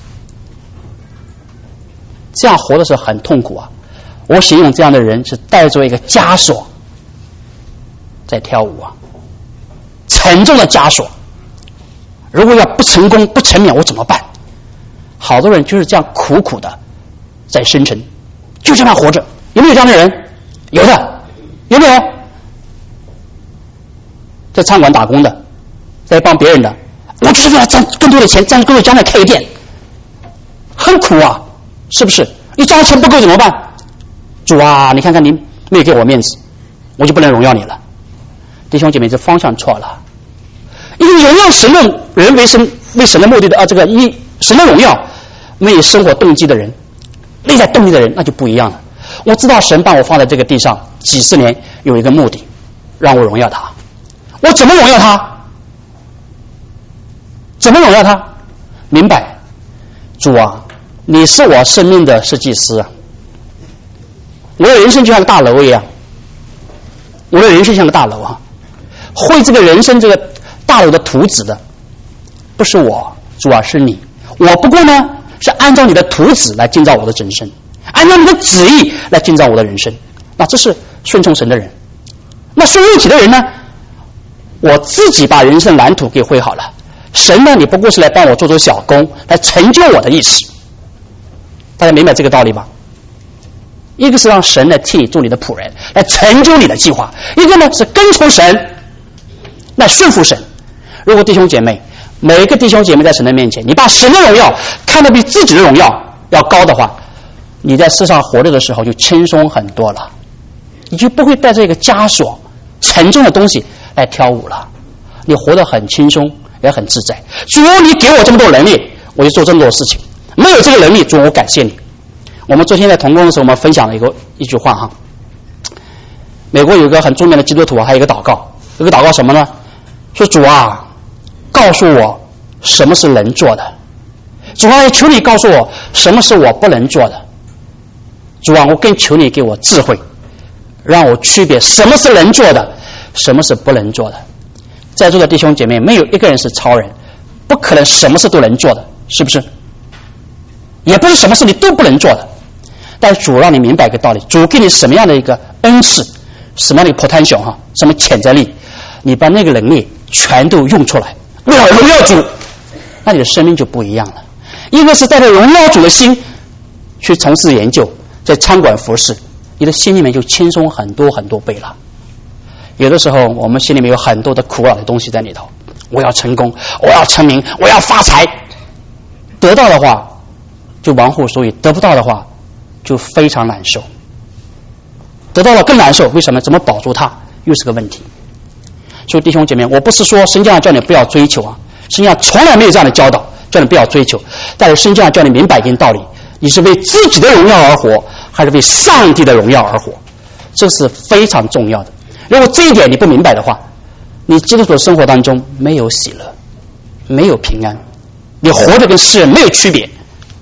这样活的时候很痛苦啊！我形容这样的人是带着一个枷锁在跳舞啊，沉重的枷锁。如果要不成功不成名，我怎么办？好多人就是这样苦苦的在生存，就这样活着。有没有这样的人？有的。有没有在餐馆打工的，在帮别人的？我就是为了赚更多的钱，赚更多将来开个店，很苦啊，是不是？你赚的钱不够怎么办？主啊，你看看您没有给我面子，我就不能荣耀你了。弟兄姐妹，这方向错了。因为荣耀神的人为神为神的目的的啊，这个一神的荣耀没有生活动机的人，内在动力的人，那就不一样了。我知道神把我放在这个地上几十年，有一个目的，让我荣耀他。我怎么荣耀他？怎么荣耀他？明白，主啊，你是我生命的设计师啊！我的人生就像个大楼一样，我的人生像个大楼啊！绘这个人生这个大楼的图纸的，不是我，主啊，是你。我不过呢，是按照你的图纸来建造我的人生，按照你的旨意来建造我的人生。那这是顺从神的人。那顺肉体的人呢？我自己把人生蓝图给绘好了，神呢，你不过是来帮我做做小工，来成就我的意识。大家明白这个道理吧？一个是让神来替你做你的仆人，来成就你的计划；一个呢是跟从神，来顺服神。如果弟兄姐妹，每一个弟兄姐妹在神的面前，你把神的荣耀看得比自己的荣耀要高的话，你在世上活着的时候就轻松很多了，你就不会带着一个枷锁、沉重的东西来跳舞了，你活得很轻松，也很自在。主，你给我这么多能力，我就做这么多事情。没有这个能力，主，我感谢你。我们昨天在同工的时候，我们分享了一个一句话哈。美国有一个很著名的基督徒，还有一个祷告，有个祷告什么呢？说主啊，告诉我什么是能做的。主啊，求你告诉我什么是我不能做的。主啊，我更求你给我智慧，让我区别什么是能做的，什么是不能做的。在座的弟兄姐妹，没有一个人是超人，不可能什么事都能做的，是不是？也不是什么事你都不能做的。但是主让你明白一个道理，主给你什么样的一个恩赐，什么样的一个 potential 哈，什么潜在力，你把那个能力全都用出来，为了荣耀主，那你的生命就不一样了。一个是带着荣耀主的心去从事研究，在餐馆服侍， 你的心里面就轻松很多很多倍了。有的时候我们心里面有很多的苦恼的东西在里头，我要成功，我要成名，我要发财，得到的话就忘乎所以，得不到的话就非常难受，得到了更难受，为什么？怎么保住它又是个问题。所以弟兄姐妹，我不是说圣经上叫你不要追求啊，圣经上从来没有这样的教导，叫你不要追求，但是圣经上叫你明白一件道理，你是为自己的荣耀而活，还是为上帝的荣耀而活，这是非常重要的。如果这一点你不明白的话，你基督徒的生活当中没有喜乐，没有平安，你活着跟世人没有区别。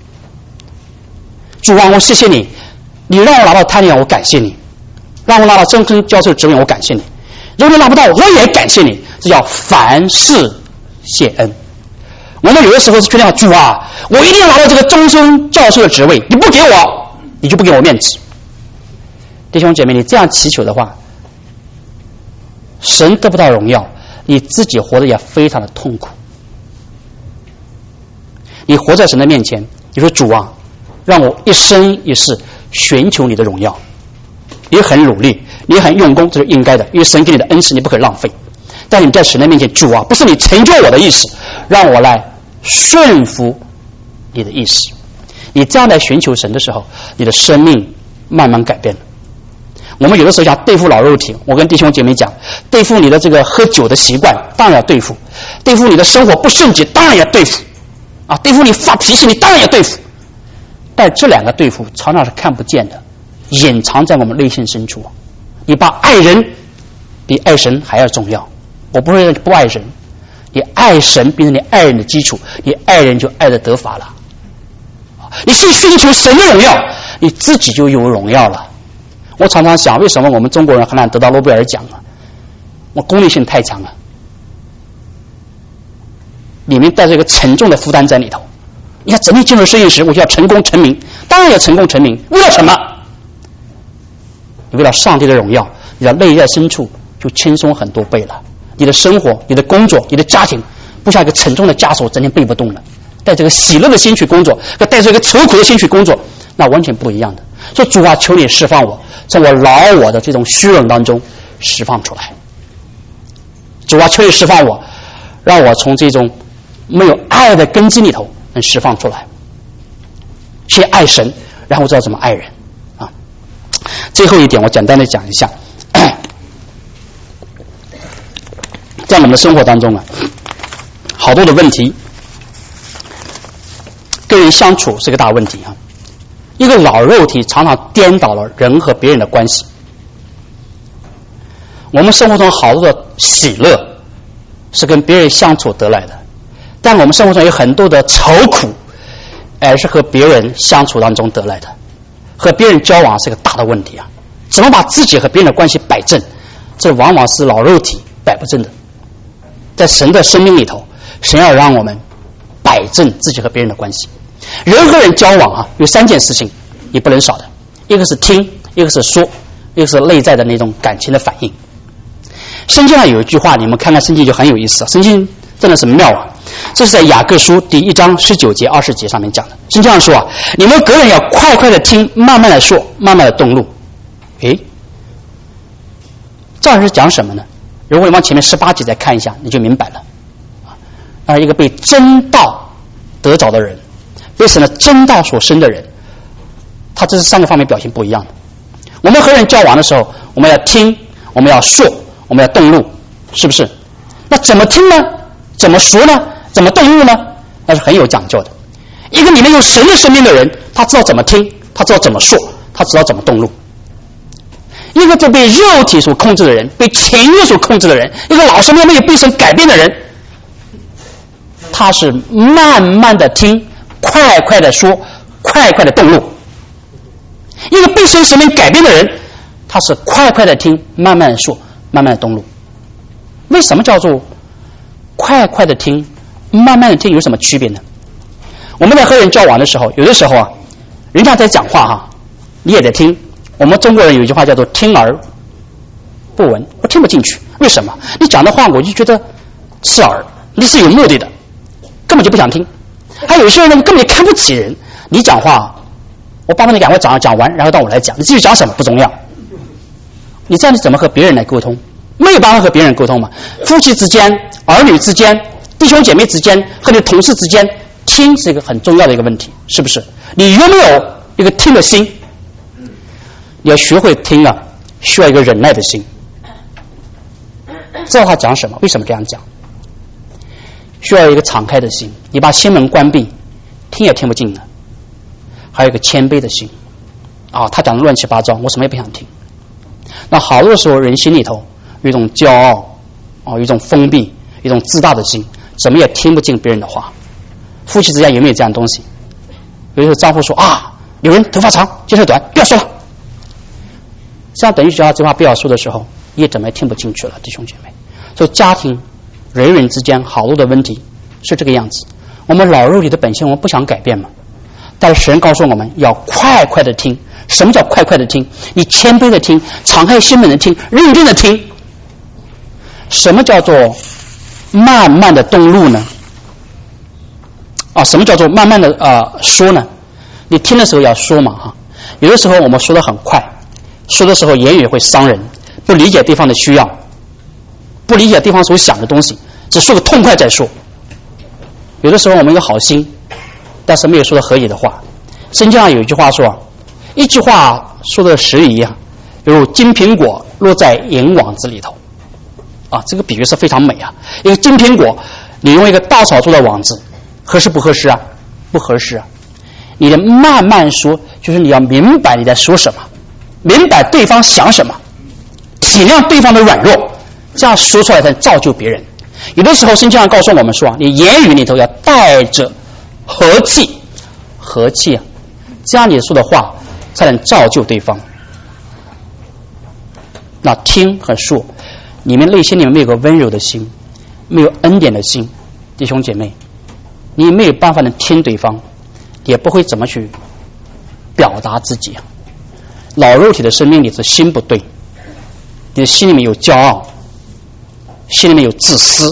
主啊，我谢谢你，你让我拿到贪念，我感谢你，让我拿到终身教授的职位，我感谢你。如果拿不到，我也感谢你，这叫凡事谢恩。我们有的时候是觉得，主啊，我一定要拿到这个终身教授的职位，你不给我，你就不给我面子。弟兄姐妹，你这样祈求的话，神得不到荣耀，你自己活得也非常的痛苦。你活在神的面前，你说主啊，让我一生一世寻求你的荣耀。你很努力，你很用功，这是应该的，因为神给你的恩赐你不可以浪费。但你在神的面前，主啊，不是你成就我的意思，让我来顺服你的意思。你这样来寻求神的时候，你的生命慢慢改变了。我们有的时候想对付老肉体，我跟弟兄姐妹讲，对付你的这个喝酒的习惯当然要对付，对付你的生活不圣洁当然要对付啊，对付你发脾气你当然要对付。但这两个对付常常是看不见的，隐藏在我们内心深处。你把爱人比爱神还要重要。我不会不爱人，你爱神变成你爱人的基础，你爱人就爱得得法了。你去寻求神的荣耀，你自己就有荣耀了。我常常想，为什么我们中国人很难得到诺贝尔奖啊？我功利性太强了，里面带着一个沉重的负担在里头。你看，整天进入摄影时，我就要成功成名，当然要成功成名，为了什么？你为了上帝的荣耀，你的内在深处就轻松很多倍了。你的生活、你的工作、你的家庭，不像一个沉重的枷锁，整天背不动了。带着一个喜乐的心去工作，和带着一个愁苦的心去工作，那完全不一样的。所以主啊，求你释放我，从我老我的这种虚荣当中释放出来。主啊，求你释放我，让我从这种没有爱的根基里头能释放出来。先爱神，然后知道怎么爱人啊。最后一点，我简单的讲一下。在我们的生活当中啊，好多的问题，跟人相处是个大问题啊。一个老肉体常常颠倒了人和别人的关系。我们生活中好多的喜乐是跟别人相处得来的，但我们生活中有很多的愁苦，也是和别人相处当中得来的。和别人交往是个大的问题啊，怎么把自己和别人的关系摆正，这往往是老肉体摆不正的。在神的生命里头，神要让我们摆正自己和别人的关系。人和人交往啊，有三件事情你不能少的，一个是听，一个是说，一个是内在的那种感情的反应。圣经上有一句话，你们看看圣经就很有意思啊，圣经真的是妙啊。这是在雅各书第一章十九节、二十节上面讲的。圣经上说啊，你们个人要快快的听，慢慢的说，慢慢的动怒。诶，这是讲什么呢？如果你往前面十八节再看一下，你就明白了。啊，一个被真道得着的人，被神的真道所生的人，他这是三个方面表现不一样的。我们和人交往的时候，我们要听，我们要说，我们要动怒，是不是？那怎么听呢？怎么说呢？怎么动怒呢？那是很有讲究的。一个里面有神的生命的人，他知道怎么听，他知道怎么说，他知道怎么动怒。一个在被肉体所控制的人，被情欲所控制的人，一个老是没有被神改变的人，他是慢慢的听，快快的说，快快的动怒。一个被神生命改变的人，他是快快的听，慢慢的说，慢慢的动怒。为什么叫做快快的听，慢慢的听有什么区别呢？我们在和人交往的时候，有的时候啊，人家在讲话哈，你也在听。我们中国人有一句话叫做听而不闻，我听不进去。为什么？你讲的话我就觉得刺耳，你是有目的的，根本就不想听。还有些人呢，根本就看不起人，你讲话我巴不得你赶快讲讲完，然后到我来讲，你继续讲什么不重要。你这样你怎么和别人来沟通？没有办法和别人沟通嘛。夫妻之间、儿女之间、弟兄姐妹之间和你同事之间，听是一个很重要的一个问题，是不是？你有没有一个听的心？你要学会听啊，需要一个忍耐的心。知道他讲什么，为什么这样讲？需要一个敞开的心。你把心门关闭，听也听不进了。还有一个谦卑的心啊，他讲的乱七八糟，我什么也不想听。那好多时候人心里头有一种骄傲啊，有一种封闭，有一种自大的心，怎么也听不进别人的话。夫妻之间有没有这样的东西？有时候丈夫说啊，有人头发长肩头短，不要说了。这样等于叫他这话不要说的时候，你也怎么也听不进去了，弟兄姐妹。所以家庭人与人之间好多的问题是这个样子。我们老肉体的本性我们不想改变嘛，但是神告诉我们要快快的听。什么叫快快的听？你谦卑的听，敞开心门的听，认真的听。什么叫做慢慢的动怒呢？啊，什么叫做慢慢的呃说呢？你听的时候要说嘛哈。有的时候我们说的很快，说的时候言语会伤人，不理解对方的需要，不理解对方所想的东西，只说个痛快再说。有的时候我们有好心，但是没有说的合理的话。圣经上有一句话说，一句话说的十里啊，如金苹果落在银网子里头。啊，这个比喻是非常美啊！一个金苹果，你用一个稻草做的网子，合适不合适啊？不合适啊！你的慢慢说，就是你要明白你在说什么，明白对方想什么，体谅对方的软弱，这样说出来才造就别人。有的时候圣经上告诉我们说，你言语里头要带着和气，和气啊，这样你说的话才能造就对方。那听和说，你们内心里面没有个温柔的心，没有恩典的心，弟兄姐妹，你没有办法能听对方，也不会怎么去表达自己啊。老肉体的生命里是心不对，你的心里面有骄傲，心里面有自私，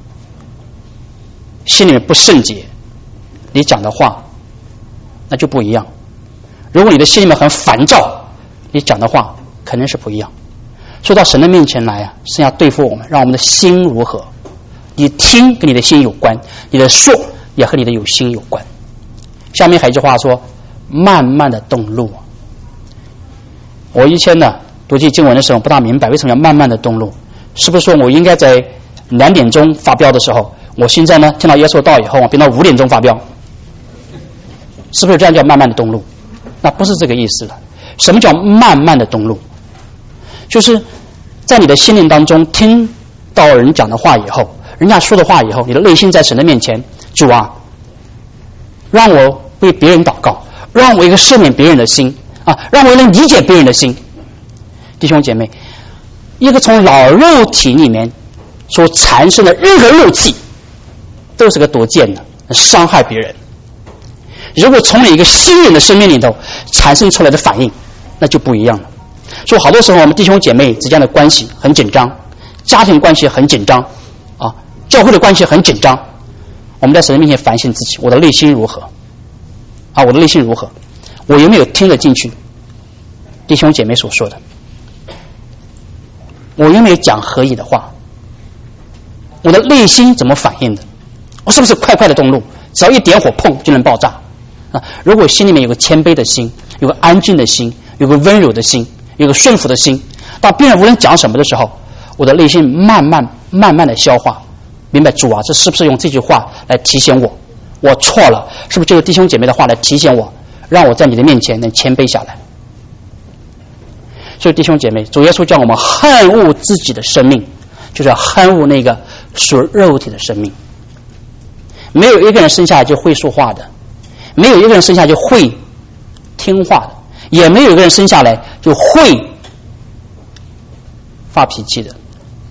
心里面不圣洁，你讲的话那就不一样。如果你的心里面很烦躁，你讲的话肯定是不一样。说到神的面前来啊，是要对付我们，让我们的心如何？你听跟你的心有关，你的说也和你的有心有关。下面还有一句话说，慢慢的动怒。我以前呢读这经文的时候不大明白为什么要慢慢的动怒，是不是说我应该在两点钟发飙的时候，我现在呢听到耶稣道以后变到五点钟发飙，是不是这样叫慢慢的动怒？那不是这个意思的。什么叫慢慢的动怒？就是在你的心灵当中听到人讲的话以后，人家说的话以后，你的内心在神的面前，主啊，让我为别人祷告，让我一个赦免别人的心啊，让我能理解别人的心。弟兄姐妹，一个从老肉体里面所产生的任何怒气都是个毒箭的，伤害别人。如果从你一个新人的生命里头产生出来的反应，那就不一样了。所以好多时候我们弟兄姐妹之间的关系很紧张，家庭关系很紧张啊，教会的关系很紧张。我们在神的面前反省自己，我的内心如何啊？我的内心如何？我有没有听得进去弟兄姐妹所说的？我有没有讲合理的话？我的内心怎么反应的？我是不是快快的动怒，只要一点火碰就能爆炸啊？如果心里面有个谦卑的心，有个安静的心，有个温柔的心，有个顺服的心，当别人无论讲什么的时候，我的内心慢慢慢慢的消化，明白主啊，这是不是用这句话来提醒我我错了？是不是这个弟兄姐妹的话来提醒我，让我在你的面前能谦卑下来？所以弟兄姐妹，主耶稣叫我们恨恶自己的生命，就是要恨恶那个属肉体的生命。没有一个人生下来就会说话的，没有一个人生下来就会听话的，也没有一个人生下来就会发脾气的。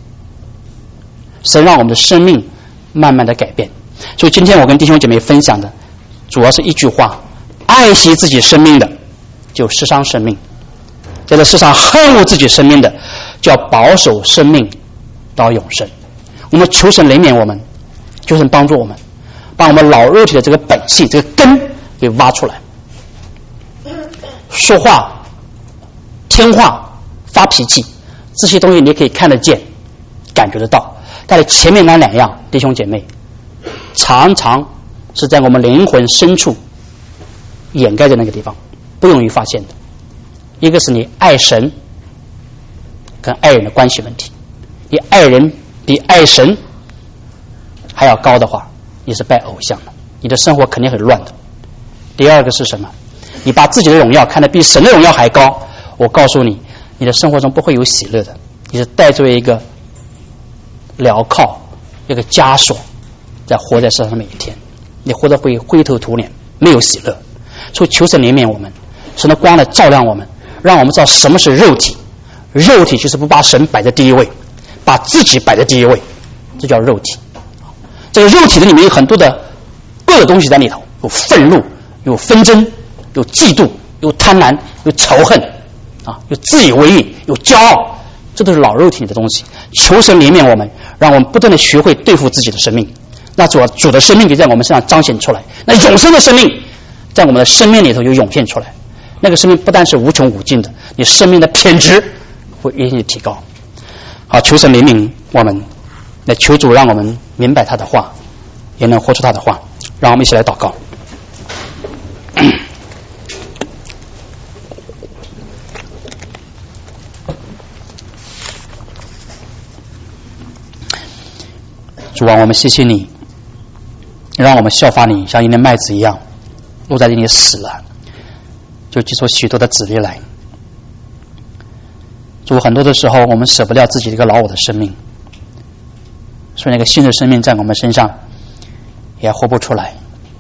神让我们的生命慢慢的改变。所以今天我跟弟兄姐妹分享的主要是一句话，爱惜自己生命的就失伤生命，在这世上恨恶自己生命的就要保守生命到永生。我们求神怜悯我们，求神帮助我们，把我们老肉体的这个本性这个根给挖出来。 说话、听话、发脾气，这些东西你可以看得见、感觉得到。但是前面那两样，弟兄姐妹，常常是在我们灵魂深处掩盖在那个地方，不容易发现的。一个是你爱神跟爱人的关系问题，你爱人比爱神还要高的话，你是拜偶像的，你的生活肯定很乱的。第二个是什么？你把自己的荣耀看得比神的荣耀还高，我告诉你，你的生活中不会有喜乐的，你是带着一个镣铐、一个枷锁，在活在世上的每一天，你活得会灰头土脸，没有喜乐。所以求神怜悯我们，神的光来照亮我们，让我们知道什么是肉体。肉体就是不把神摆在第一位，把自己摆在第一位，这叫肉体。这个肉体的里面有很多的恶的东西在里头，有愤怒，有纷争，有嫉妒，有贪婪，有仇恨，啊，有自以为意，有骄傲，这都是老肉体里的东西。求神怜悯我们，让我们不断的学会对付自己的生命。那主主的生命就在我们身上彰显出来，那永生的生命在我们的生命里头就涌现出来。那个生命不但是无穷无尽的，你生命的品质会越来越提高。好，求神怜悯我们，来求主让我们明白他的话，也能活出他的话。让我们一起来祷告。主啊，我们谢谢你，让我们效法你，像一粒麦子一样落在地里死了，就结出许多的籽粒来。主，很多的时候我们舍不掉自己这个老我的生命，所以那个新的生命在我们身上也活不出来。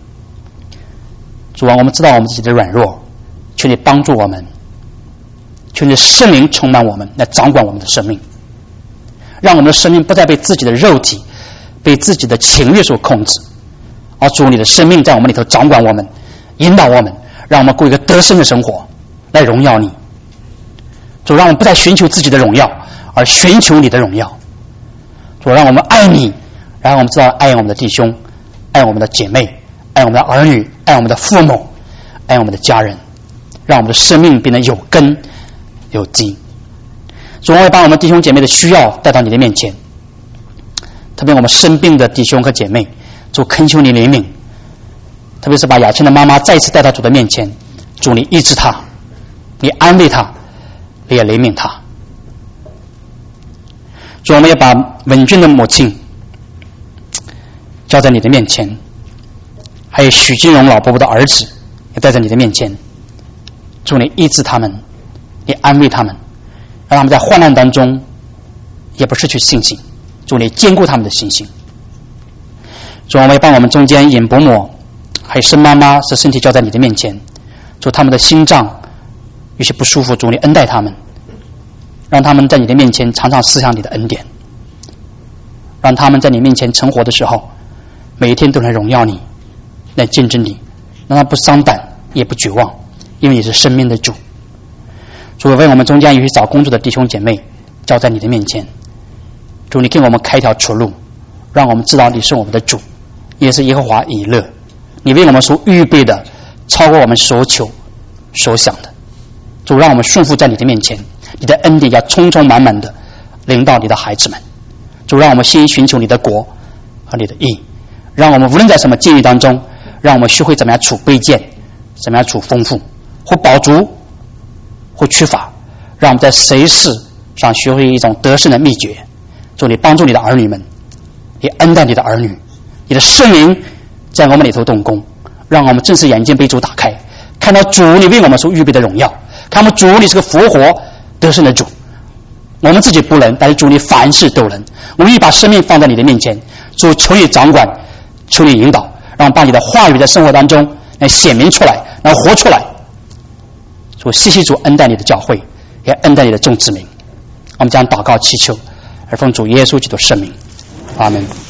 主啊，我们知道我们自己的软弱，求你帮助我们，求你圣灵充满我们，来掌管我们的生命，让我们的生命不再被自己的肉体、被自己的情欲所控制，而主你的生命在我们里头掌管我们，引导我们，让我们过一个得胜的生活，来荣耀你。主，让我们不再寻求自己的荣耀，而寻求你的荣耀。主，让我们爱你，然后我们知道爱我们的弟兄，爱我们的姐妹，爱我们的儿女，爱我们的父母，爱我们的家人，让我们的生命变得有根有基。主，我会把我们弟兄姐妹的需要带到你的面前，特别我们生病的弟兄和姐妹，主恳求你怜悯，特别是把雅倩的妈妈再一次带到主的面前，主你医治她，你安慰她，你也怜悯她。主，我们也把文君的母亲交在你的面前，还有许金荣老伯伯的儿子也带在你的面前，主你医治他们，你安慰他们，让他们在患难当中也不失去信心，主你坚固他们的信心。主，我们也把我们中间尹伯母还有申妈妈的身体交在你的面前，主他们的心脏有些不舒服，主你恩待他们，让他们在你的面前常常思想你的恩典，让他们在你面前成活的时候，每一天都能荣耀你，来见证你，让他不伤胆也不绝望，因为你是生命的主。主，为我们中间有些找工作的弟兄姐妹交在你的面前，主你给我们开条出路，让我们知道你是我们的主，也是耶和华以勒，你为我们所预备的超过我们所求所想的。主，让我们顺服在你的面前，你的恩典要充充满满的临到你的孩子们。主，让我们先寻求你的国和你的义，让我们无论在什么境遇当中，让我们学会怎么样处卑贱，怎么样处丰富，或饱足或缺乏，让我们在随事上学会一种得胜的秘诀。主，你帮助你的儿女们，你恩待你的儿女，你的圣灵在我们里头动工，让我们正式眼睛被主打开，看到主你为我们所预备的荣耀，看到主你是个复活得胜的主。我们自己不能，但是主你凡事都能。我们一把生命放在你的面前，主求你掌管，求你引导，让我们把你的话语在生活当中能显明出来，能活出来。主，谢谢主恩待你的教会，也恩待你的众子民。我们将祷告祈求，而奉主耶稣基督圣名，阿门。